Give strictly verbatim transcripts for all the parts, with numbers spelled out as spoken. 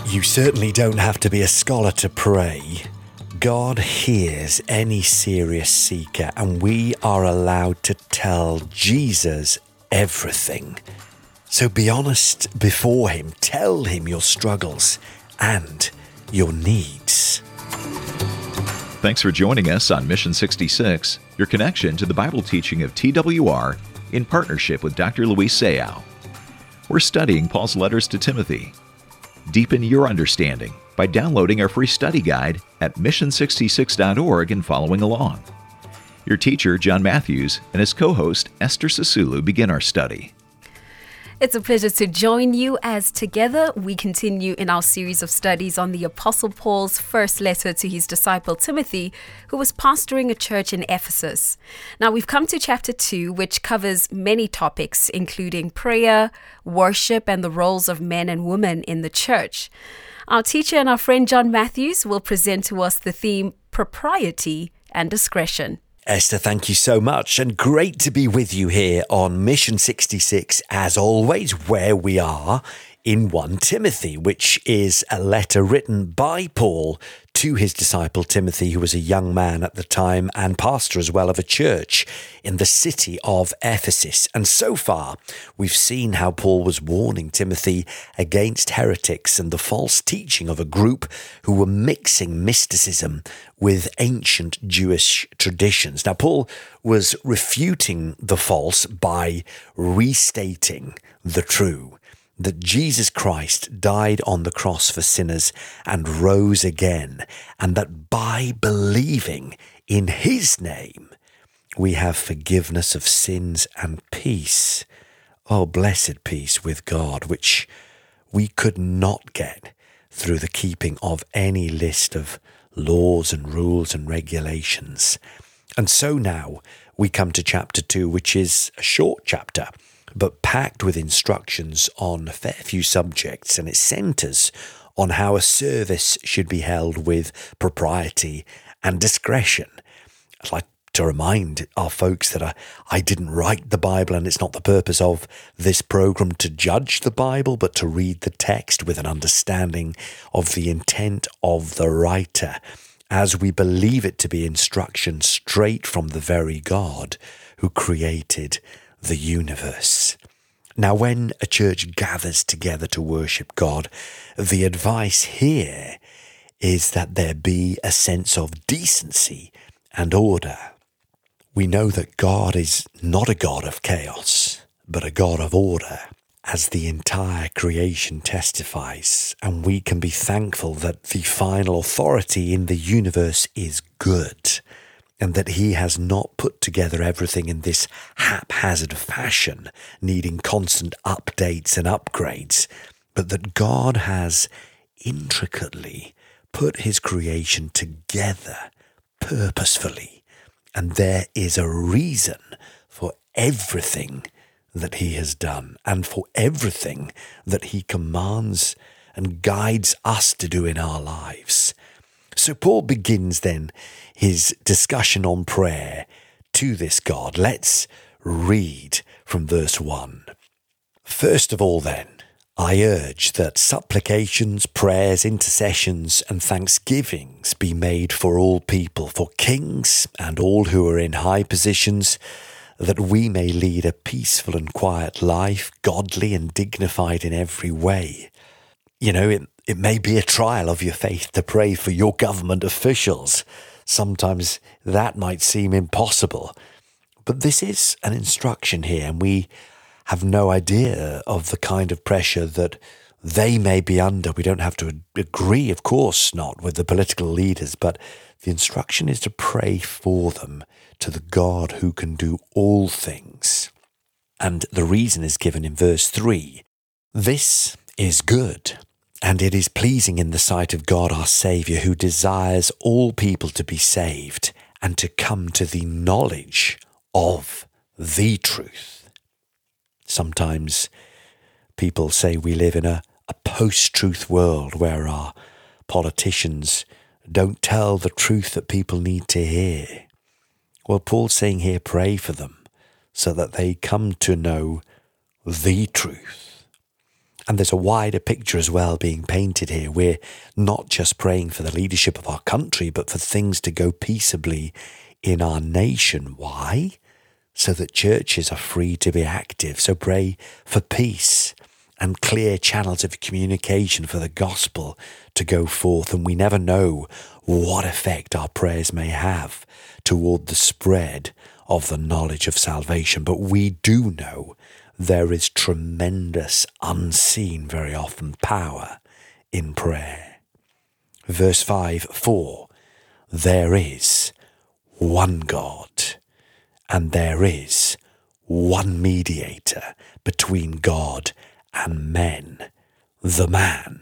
You certainly don't have to be a scholar to pray. God hears any serious seeker, and we are allowed to tell Jesus everything. So be honest before Him. Tell Him your struggles and your needs. Thanks for joining us on Mission sixty-six, your connection to the Bible teaching of T W R in partnership with Doctor Luis Sayao. We're studying Paul's letters to Timothy. Deepen your understanding by downloading our free study guide at mission sixty-six dot org and following along. Your teacher, John Matthews, and his co-host, Esther Sisulu, begin our study. It's a pleasure to join you as together we continue in our series of studies on the Apostle Paul's first letter to his disciple Timothy, who was pastoring a church in Ephesus. Now we've come to chapter two, which covers many topics, including prayer, worship, and the roles of men and women in the church. Our teacher and our friend John Matthews will present to us the theme propriety and discretion. Esther, thank you so much, and great to be with you here on Mission sixty-six, as always, where we are in First Timothy, which is a letter written by Paul to his disciple Timothy, who was a young man at the time and pastor as well of a church in the city of Ephesus. And so far, we've seen how Paul was warning Timothy against heretics and the false teaching of a group who were mixing mysticism with ancient Jewish traditions. Now, Paul was refuting the false by restating the true, that Jesus Christ died on the cross for sinners and rose again, and that by believing in His name, we have forgiveness of sins and peace. Oh, blessed peace with God, which we could not get through the keeping of any list of laws and rules and regulations. And so now we come to chapter two, which is a short chapter, but packed with instructions on a fair few subjects, and it centres on how a service should be held with propriety and discretion. I'd like to remind our folks that I, I didn't write the Bible, and it's not the purpose of this programme to judge the Bible, but to read the text with an understanding of the intent of the writer, as we believe it to be instruction straight from the very God who created the universe. Now, when a church gathers together to worship God, the advice here is that there be a sense of decency and order. We know that God is not a God of chaos, but a God of order, as the entire creation testifies, and we can be thankful that the final authority in the universe is good, and that He has not put together everything in this haphazard fashion, needing constant updates and upgrades, but that God has intricately put His creation together purposefully, and there is a reason for everything that He has done, and for everything that He commands and guides us to do in our lives. So Paul begins then his discussion on prayer to this God. Let's read from verse one. First of all then, I urge that supplications, prayers, intercessions, and thanksgivings be made for all people, for kings and all who are in high positions, that we may lead a peaceful and quiet life, godly and dignified in every way. You know, it, it may be a trial of your faith to pray for your government officials. Sometimes that might seem impossible. But this is an instruction here, and we have no idea of the kind of pressure that they may be under. We don't have to agree, of course not, with the political leaders, but the instruction is to pray for them to the God who can do all things. And the reason is given in verse three. This is good, and it is pleasing in the sight of God our Saviour, who desires all people to be saved and to come to the knowledge of the truth. Sometimes people say we live in a, a post-truth world where our politicians don't tell the truth that people need to hear. Well, Paul's saying here, pray for them so that they come to know the truth. And there's a wider picture as well being painted here. We're not just praying for the leadership of our country, but for things to go peaceably in our nation. Why? So that churches are free to be active. So pray for peace and clear channels of communication for the gospel to go forth. And we never know what effect our prayers may have toward the spread of the knowledge of salvation. But we do know there is tremendous, unseen, very often, power in prayer. Verse five, for there is one God, and there is one mediator between God and men, the man,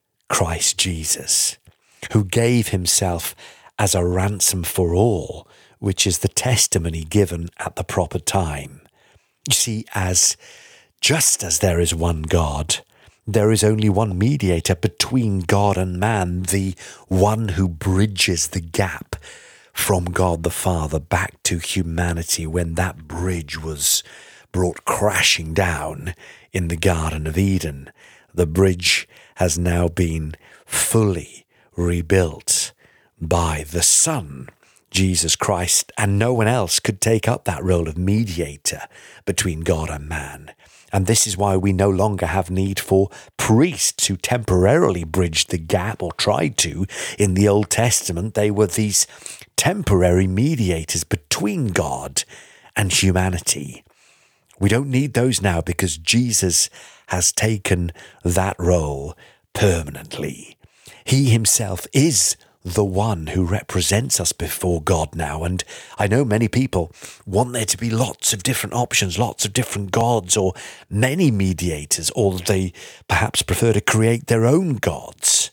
Christ Jesus, who gave himself as a ransom for all, which is the testimony given at the proper time. You see, as just as there is one God, there is only one mediator between God and man, the one who bridges the gap from God the Father back to humanity when that bridge was brought crashing down in the Garden of Eden. The bridge has now been fully rebuilt by the Son, Jesus Christ, and no one else could take up that role of mediator between God and man. And this is why we no longer have need for priests who temporarily bridged the gap, or tried to. In the Old Testament, they were these temporary mediators between God and humanity. We don't need those now because Jesus has taken that role permanently. He himself is the one who represents us before God now. And I know many people want there to be lots of different options, lots of different gods, or many mediators, or they perhaps prefer to create their own gods.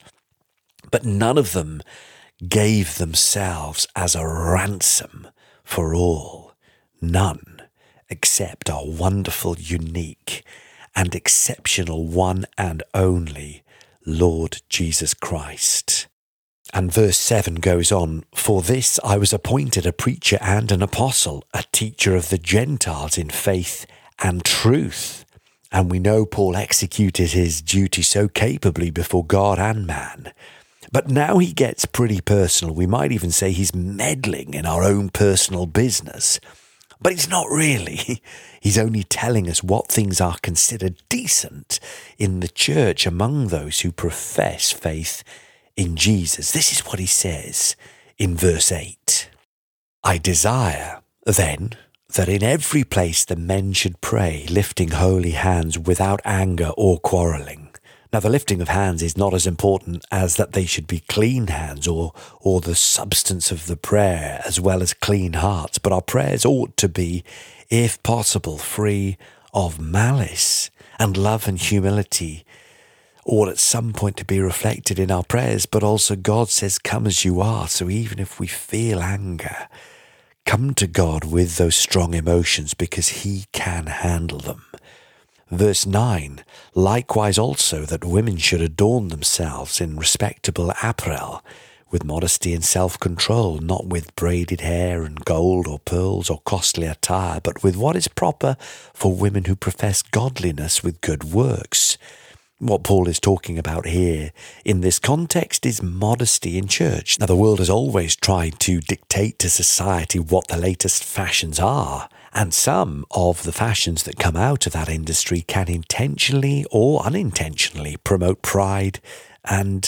But none of them gave themselves as a ransom for all. None, except our wonderful, unique, and exceptional one and only Lord Jesus Christ. And verse seven goes on, for this I was appointed a preacher and an apostle, a teacher of the Gentiles in faith and truth. And we know Paul executed his duty so capably before God and man. But now he gets pretty personal. We might even say he's meddling in our own personal business. But it's not really. He's only telling us what things are considered decent in the church among those who profess faith in Jesus. This is what he says in verse eight. I desire, then, that in every place the men should pray, lifting holy hands without anger or quarrelling. Now, the lifting of hands is not as important as that they should be clean hands, or, or the substance of the prayer, as well as clean hearts. But our prayers ought to be, if possible, free of malice, and love and humility ought at some point to be reflected in our prayers. But also God says, come as you are. So even if we feel anger, come to God with those strong emotions, because he can handle them. Verse nine, likewise also that women should adorn themselves in respectable apparel, with modesty and self-control, not with braided hair and gold or pearls or costly attire, but with what is proper for women who profess godliness with good works. What Paul is talking about here in this context is modesty in church. Now, the world has always tried to dictate to society what the latest fashions are, and some of the fashions that come out of that industry can intentionally or unintentionally promote pride and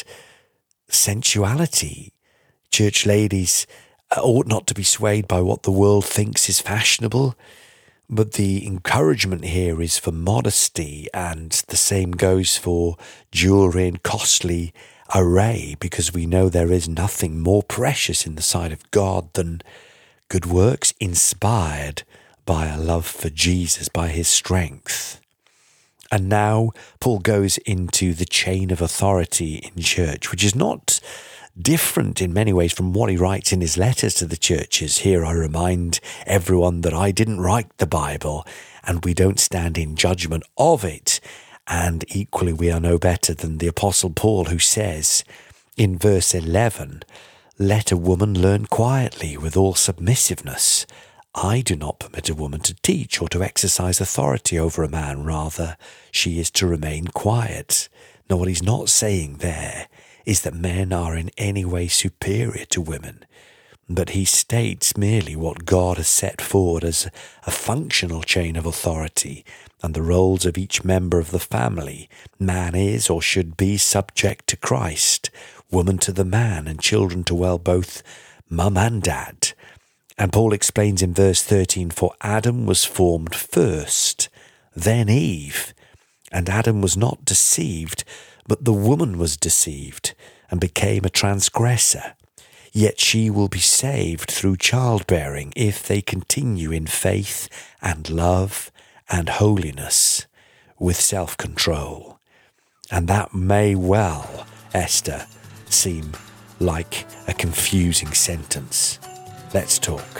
sensuality. Church ladies ought not to be swayed by what the world thinks is fashionable, but the encouragement here is for modesty, and the same goes for jewelry and costly array, because we know there is nothing more precious in the sight of God than good works inspired by a love for Jesus, by his strength. And now Paul goes into the chain of authority in church, which is not different in many ways from what he writes in his letters to the churches. Here I remind everyone that I didn't write the Bible, and we don't stand in judgment of it. And equally, we are no better than the Apostle Paul, who says in verse eleven, let a woman learn quietly with all submissiveness I do not permit a woman to teach or to exercise authority over a man. Rather, she is to remain quiet. Now, what he's not saying there is that men are in any way superior to women, but he states merely what God has set forward as a functional chain of authority and the roles of each member of the family. Man is or should be subject to Christ, woman to the man, and children to, well, both mum and dad. And Paul explains in verse thirteen, for Adam was formed first, then Eve. And Adam was not deceived, but the woman was deceived and became a transgressor. Yet she will be saved through childbearing if they continue in faith and love and holiness with self-control. And that may well, Esther, seem like a confusing sentence. Let's talk.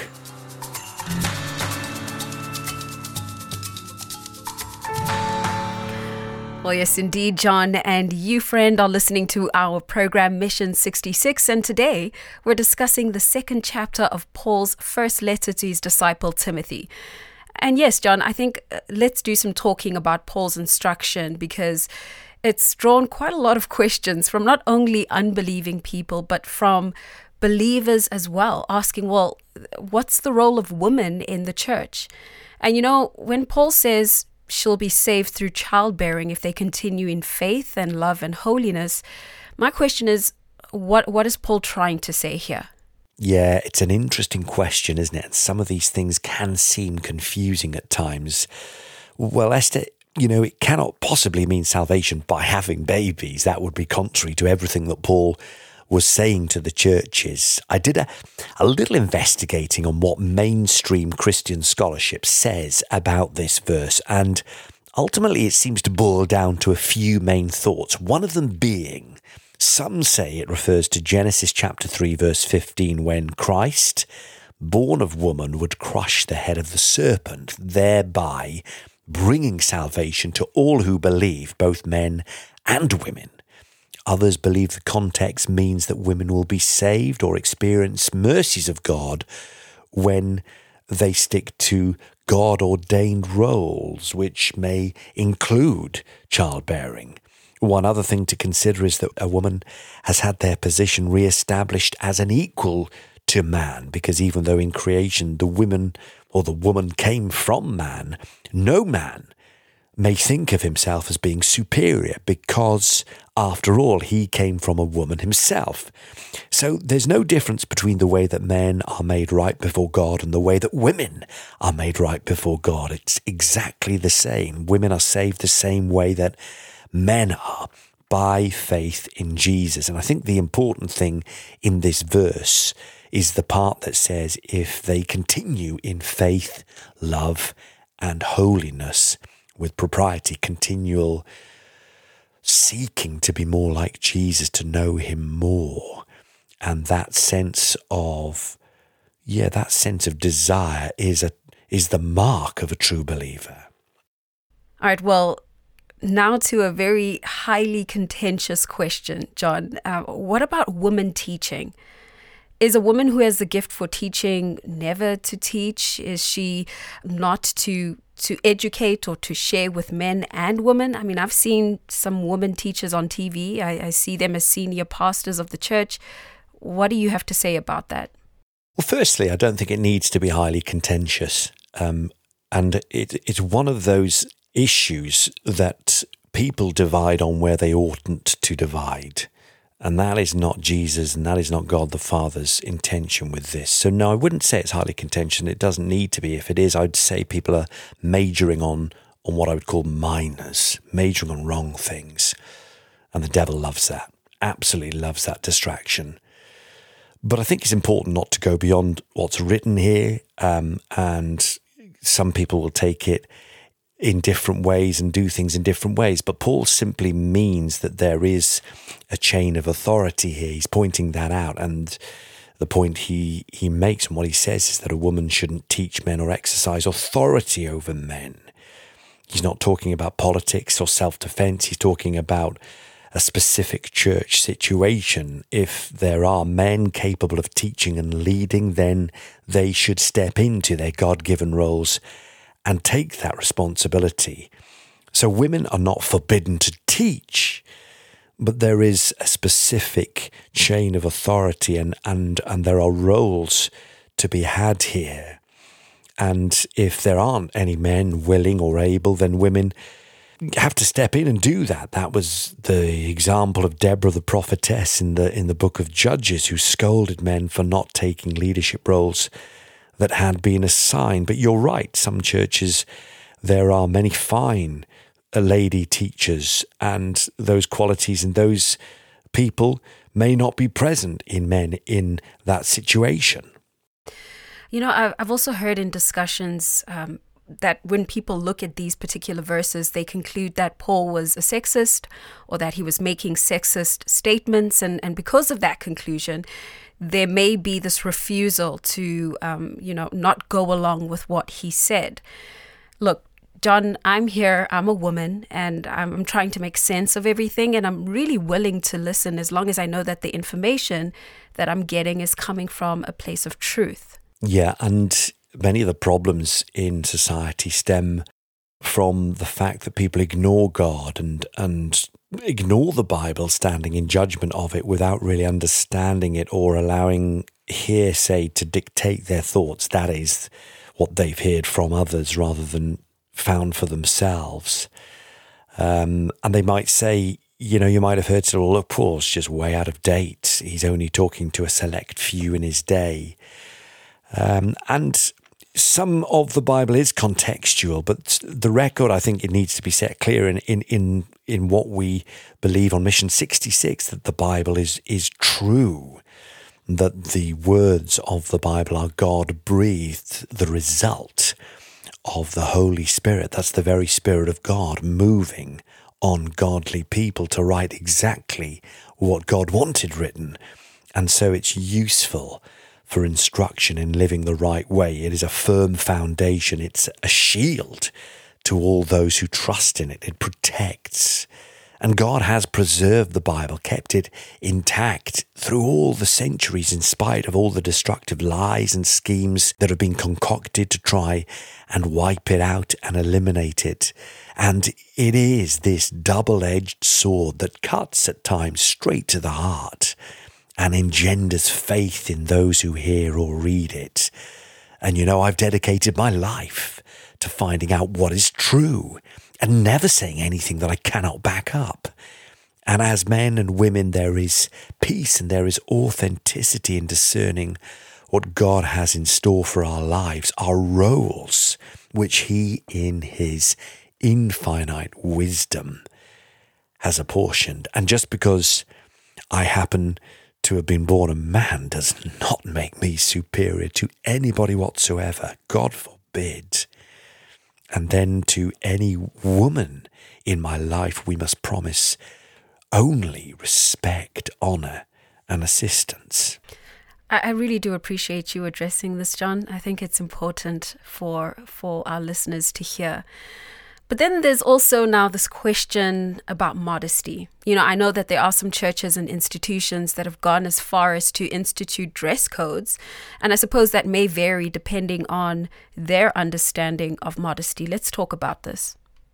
Well, yes, indeed, John, and you, friend, are listening to our program Mission sixty-six, and today we're discussing the second chapter of Paul's first letter to his disciple Timothy. And yes, John, I think uh, let's do some talking about Paul's instruction, because it's drawn quite a lot of questions from not only unbelieving people, but from believers as well, asking, well, what's the role of women in the church? And you know, when Paul says she'll be saved through childbearing if they continue in faith and love and holiness, my question is, what what is Paul trying to say here? Yeah, it's an interesting question, isn't it? And some of these things can seem confusing at times. Well, Esther, you know, it cannot possibly mean salvation by having babies. That would be contrary to everything that Paul was saying to the churches. I did a, a little investigating on what mainstream Christian scholarship says about this verse, and ultimately it seems to boil down to a few main thoughts. One of them being, some say it refers to Genesis chapter three, verse fifteen, when Christ, born of woman, would crush the head of the serpent, thereby bringing salvation to all who believe, both men and women. Others believe the context means that women will be saved or experience mercies of God when they stick to God-ordained roles, which may include childbearing. One other thing to consider is that a woman has had their position re-established as an equal to man, because even though in creation the women or the woman came from man, no man may think of himself as being superior, because after all, he came from a woman himself. So there's no difference between the way that men are made right before God and the way that women are made right before God. It's exactly the same. Women are saved the same way that men are, by faith in Jesus. And I think the important thing in this verse is the part that says, if they continue in faith, love, and holiness, with propriety, continual seeking to be more like Jesus, to know him more. And that sense of, yeah, that sense of desire is a is the mark of a true believer. All right, well, now to a very highly contentious question, John. Uh, what about women teaching? Is a woman who has the gift for teaching never to teach? Is she not to to educate or to share with men and women? I mean, I've seen some women teachers on T V. I, I see them as senior pastors of the church. What do you have to say about that? Well, firstly, I don't think it needs to be highly contentious. Um, and it, it's one of those issues that people divide on where they oughtn't to divide. And that is not Jesus, and that is not God the Father's intention with this. So no, I wouldn't say it's highly contentious. It doesn't need to be. If it is, I'd say people are majoring on, on what I would call minors, majoring on wrong things. And the devil loves that, absolutely loves that distraction. But I think it's important not to go beyond what's written here, um, and some people will take it in different ways and do things in different ways. But Paul simply means that there is a chain of authority here. He's pointing that out. And the point he, he makes and what he says is that a woman shouldn't teach men or exercise authority over men. He's not talking about politics or self-defense. He's talking about a specific church situation. If there are men capable of teaching and leading, then they should step into their God-given roles and take that responsibility. So women are not forbidden to teach, but there is a specific chain of authority, and, and, and there are roles to be had here. And if there aren't any men willing or able, then women have to step in and do that. That was the example of Deborah the prophetess in the in the book of Judges, who scolded men for not taking leadership roles that had been assigned. But you're right, some churches, there are many fine lady teachers, and those qualities and those people may not be present in men in that situation. You know, I've also heard in discussions um, that when people look at these particular verses, they conclude that Paul was a sexist or that he was making sexist statements. And, and because of that conclusion, there may be this refusal to, um, you know, not go along with what he said. Look, John, I'm here, I'm a woman, and I'm, I'm trying to make sense of everything, and I'm really willing to listen as long as I know that the information that I'm getting is coming from a place of truth. Yeah, and many of the problems in society stem from the fact that people ignore God and and ignore the Bible, standing in judgment of it without really understanding it or allowing hearsay to dictate their thoughts. That is what they've heard from others rather than found for themselves. Um, and they might say, you know, you might have heard, so well, look, Paul's just way out of date. He's only talking to a select few in his day. Um, and some of the Bible is contextual, but the record, I think it needs to be set clear in in in, in what we believe on Mission sixty-six, that the Bible is is true, that the words of the Bible are God-breathed, the result of the Holy Spirit. That's the very Spirit of God moving on godly people to write exactly what God wanted written. And so it's useful for instruction in living the right way. It is a firm foundation. It's a shield to all those who trust in it. It protects. And God has preserved the Bible, kept it intact through all the centuries, in spite of all the destructive lies and schemes that have been concocted to try and wipe it out and eliminate it. And it is this double-edged sword that cuts at times straight to the heart and engenders faith in those who hear or read it. And you know, I've dedicated my life to finding out what is true and never saying anything that I cannot back up. And as men and women, there is peace and there is authenticity in discerning what God has in store for our lives, our roles, which He, in His infinite wisdom, has apportioned. And just because I happen to have been born a man does not make me superior to anybody whatsoever. God forbid. And then to any woman in my life, we must promise only respect, honour and assistance. I really do appreciate you addressing this, John. I think it's important for for our listeners to hear. But then there's also now this question about modesty. You know, I know that there are some churches and institutions that have gone as far as to institute dress codes, and I suppose that may vary depending on their understanding of modesty. Let's talk about this.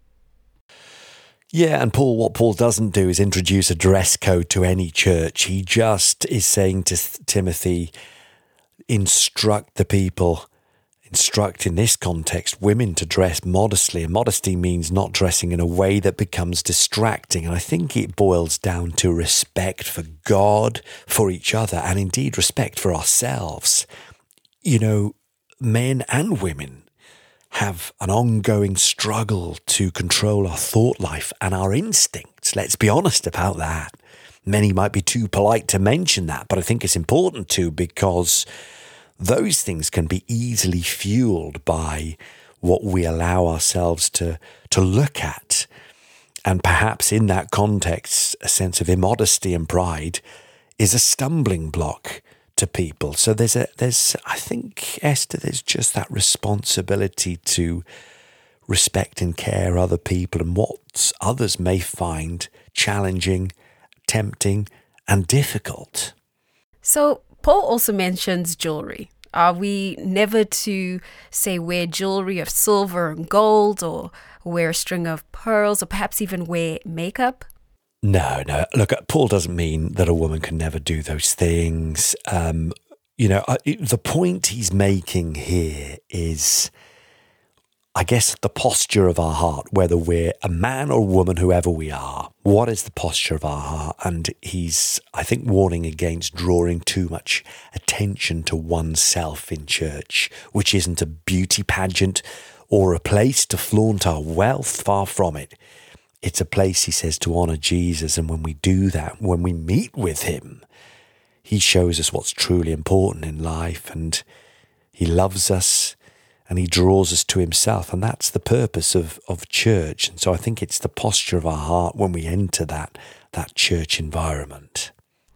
Yeah, and Paul, what Paul doesn't do is introduce a dress code to any church. He just is saying to Timothy, instruct the people, instruct in this context women to dress modestly. And modesty means not dressing in a way that becomes distracting. And I think it boils down to respect for God, for each other, and indeed respect for ourselves. You know, men and women have an ongoing struggle to control our thought life and our instincts. Let's be honest about that. Many might be too polite to mention that, but I think it's important to, because those things can be easily fueled by what we allow ourselves to, to look at. And perhaps in that context, a sense of immodesty and pride is a stumbling block to people. So there's a, there's, I think, Esther, there's just that responsibility to respect and care other people and what others may find challenging tempting, and difficult. So Paul also mentions jewelry. Are we never to say wear jewelry of silver and gold, or wear a string of pearls, or perhaps even wear makeup? No, no. Look, Paul doesn't mean that a woman can never do those things. Um, you know, I, the point he's making here is, I guess, the posture of our heart, whether we're a man or a woman, whoever we are. What is the posture of our heart? And he's, I think, warning against drawing too much attention to oneself in church, which isn't a beauty pageant or a place to flaunt our wealth. Far from it. It's a place, he says, to honour Jesus. And when we do that, when we meet with him, he shows us what's truly important in life, and he loves us and he draws us to himself. And that's the purpose of, of church. And so I think it's the posture of our heart when we enter that, that church environment.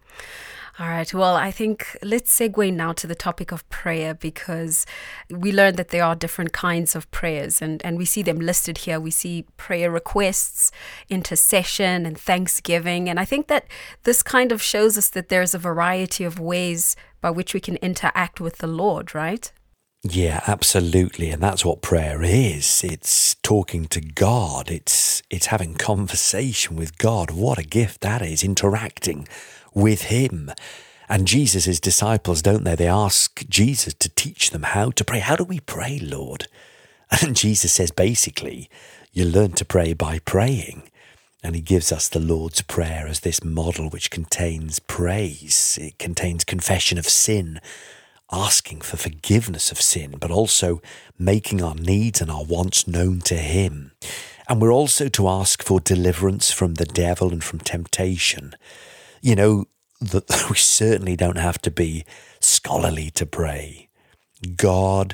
All right. Well, I think let's segue now to the topic of prayer, because we learned that there are different kinds of prayers, and, and we see them listed here. We see prayer requests, intercession, and thanksgiving. And I think that this kind of shows us that there's a variety of ways by which we can interact with the Lord, right? Yeah, absolutely. And that's what prayer is. It's talking to God. It's it's having conversation with God. What a gift that is, interacting with him. And Jesus' disciples, don't they? They ask Jesus to teach them how to pray. How do we pray, Lord? And Jesus says, basically, you learn to pray by praying. And he gives us the Lord's Prayer as this model which contains praise. It contains confession of sin, asking for forgiveness of sin, but also making our needs and our wants known to him. And we're also to ask for deliverance from the devil and from temptation. You know, that we certainly don't have to be scholarly to pray. God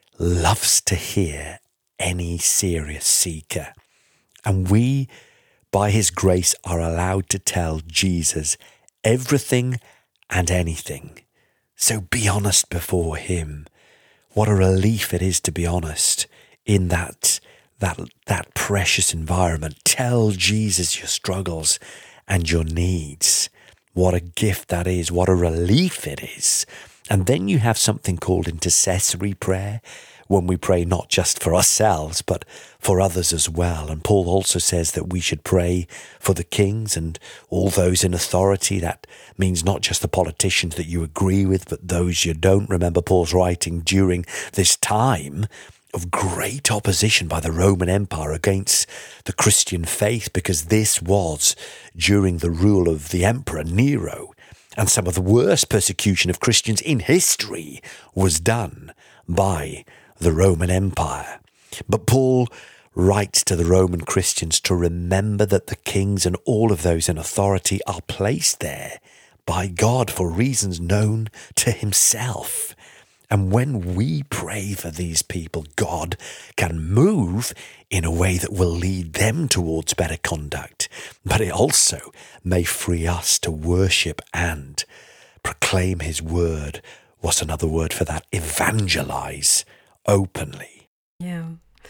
loves to hear any serious seeker. And we, by his grace, are allowed to tell Jesus everything and anything. So be honest before him. What a relief it is to be honest in that, that, that precious environment. Tell Jesus your struggles and your needs. What a gift that is. What a relief it is. And then you have something called intercessory prayer, when we pray not just for ourselves, but for others as well. And Paul also says that we should pray for the kings and all those in authority. That means not just the politicians that you agree with, but those you don't. Remember, Paul's writing during this time of great opposition by the Roman Empire against the Christian faith, because this was during the rule of the Emperor Nero, and some of the worst persecution of Christians in history was done by the Roman Empire. But Paul writes to the Roman Christians to remember that the kings and all of those in authority are placed there by God for reasons known to himself. And when we pray for these people, God can move in a way that will lead them towards better conduct. But it also may free us to worship and proclaim his word. What's another word for that? Evangelize openly. Yeah.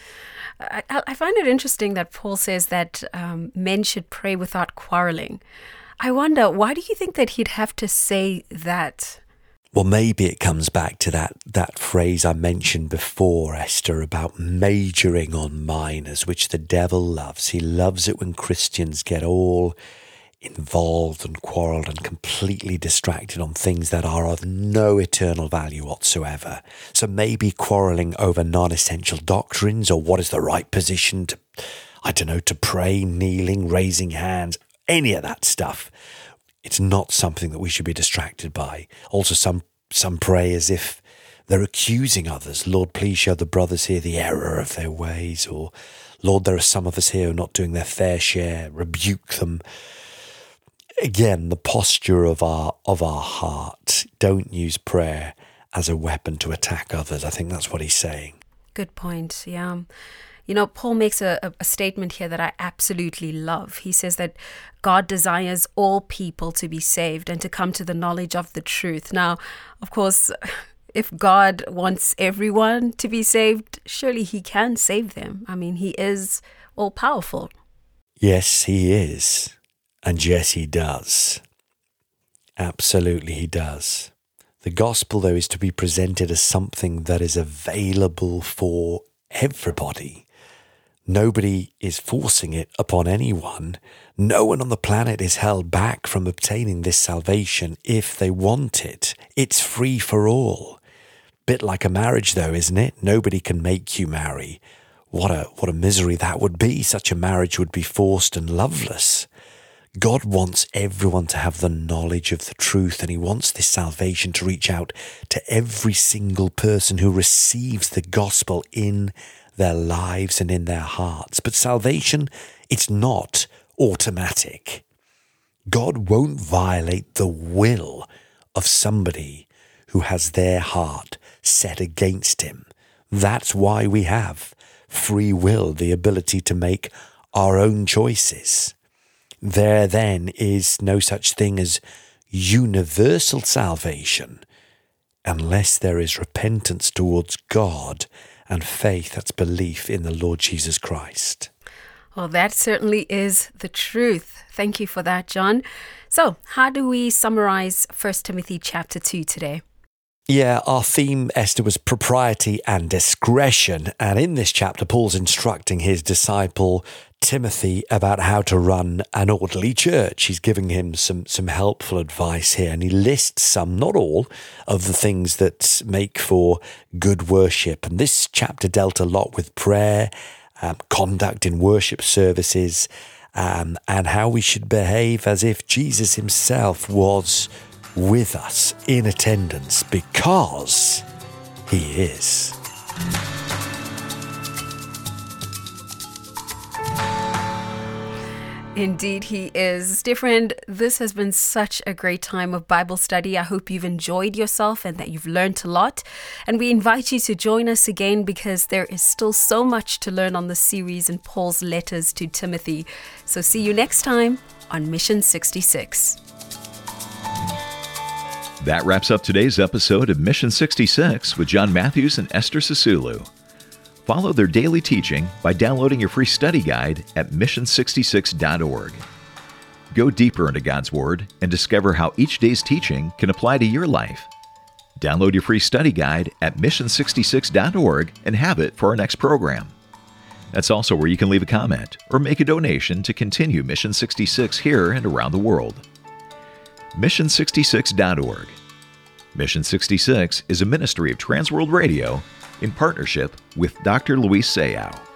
I, I find it interesting that Paul says that um, men should pray without quarreling. I wonder, why do you think that he'd have to say that? Well, maybe it comes back to that, that phrase I mentioned before, Esther, about majoring on minors, which the devil loves. He loves it when Christians get all involved and quarrelled and completely distracted on things that are of no eternal value whatsoever. So maybe quarrelling over non-essential doctrines, or what is the right position to, I don't know, to pray, kneeling, raising hands, any of that stuff. It's not something that we should be distracted by. Also, some some pray as if they're accusing others. Lord, please show the brothers here the error of their ways. Or, Lord, there are some of us here who are not doing their fair share. Rebuke them. Again, the posture of our of our heart. Don't use prayer as a weapon to attack others. I think that's what he's saying. Good point, yeah. You know, Paul makes a, a statement here that I absolutely love. He says that God desires all people to be saved and to come to the knowledge of the truth. Now, of course, if God wants everyone to be saved, surely he can save them. I mean, he is all-powerful. Yes, he is. And yes, he does. Absolutely, he does. The gospel, though, is to be presented as something that is available for everybody. Nobody is forcing it upon anyone. No one on the planet is held back from obtaining this salvation if they want it. It's free for all. Bit like a marriage, though, isn't it? Nobody can make you marry. What a what a misery that would be. Such a marriage would be forced and loveless. God wants everyone to have the knowledge of the truth, and he wants this salvation to reach out to every single person who receives the gospel in their lives and in their hearts. But salvation, it's not automatic. God won't violate the will of somebody who has their heart set against him. That's why we have free will, the ability to make our own choices. There then is no such thing as universal salvation unless there is repentance towards God and faith, that's belief in the Lord Jesus Christ. Well, that certainly is the truth. Thank you for that, John. So, how do we summarize First Timothy chapter two today? Yeah, our theme, Esther, was propriety and discretion. And in this chapter, Paul's instructing his disciple Timothy about how to run an orderly church. He's giving him some, some helpful advice here. And he lists some, not all, of the things that make for good worship. And this chapter dealt a lot with prayer, um, conduct in worship services, um, and how we should behave as if Jesus himself was with us in attendance, because he is. Indeed, he is. Dear friend, this has been such a great time of Bible study. I hope you've enjoyed yourself and that you've learned a lot. And we invite you to join us again, because there is still so much to learn on this series in Paul's letters to Timothy. So see you next time on Mission sixty-six. That wraps up today's episode of Mission sixty-six with John Matthews and Esther Sisulu. Follow their daily teaching by downloading your free study guide at mission sixty-six dot org. Go deeper into God's Word and discover how each day's teaching can apply to your life. Download your free study guide at mission sixty-six dot org and have it for our next program. That's also where you can leave a comment or make a donation to continue Mission sixty-six here and around the world. mission sixty-six dot org. Mission sixty-six is a ministry of Transworld Radio in partnership with Doctor Luis Sayao.